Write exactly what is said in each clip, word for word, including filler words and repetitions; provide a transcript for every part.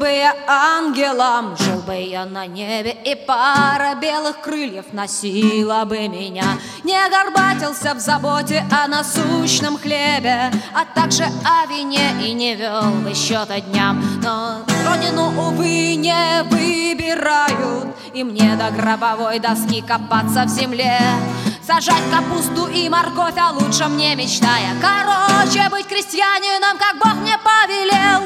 бы я ангелом, жил бы я на небе, и пара белых крыльев носила бы меня. Не горбатился в заботе о насущном хлебе, а также о вине, и не вел бы счета дням. Но родину, увы, не выбирают, и мне до гробовой доски копаться в земле, сажать капусту и морковь, а лучше мне мечтая. Короче, быть крестьянином, как Бог мне повелел.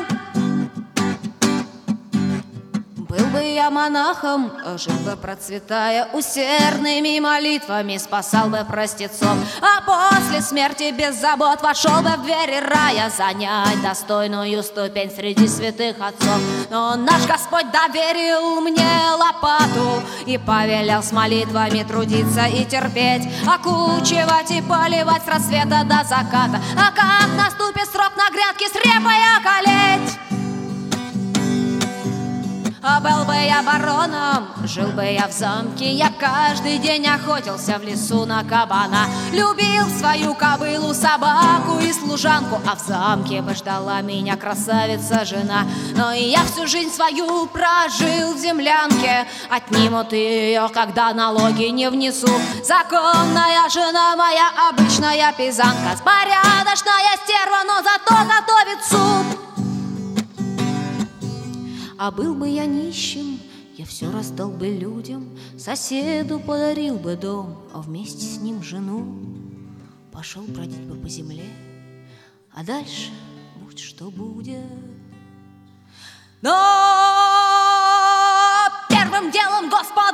Был бы я монахом, жил бы, процветая, усердными молитвами спасал бы простецов, а после смерти без забот вошел бы в двери рая, занять достойную ступень среди святых отцов. Но наш Господь доверил мне лопату и повелел с молитвами трудиться и терпеть, окучивать и поливать с рассвета до заката, а как наступит срок на грядке с репой околеть. А был бы я бароном, жил бы я в замке, я каждый день охотился в лесу на кабана, любил свою кобылу, собаку и служанку, а в замке бы ждала меня красавица-жена. Но и я всю жизнь свою прожил в землянке, отнимут ее, когда налоги не внесу. Законная жена моя, обычная пизанка, порядочная стерва, но зато готовит суп. А был бы я нищим, я все раздал бы людям, соседу подарил бы дом, а вместе с ним жену. Пошел бродить бы по земле, а дальше будь что будет. Но первым делом, Господь,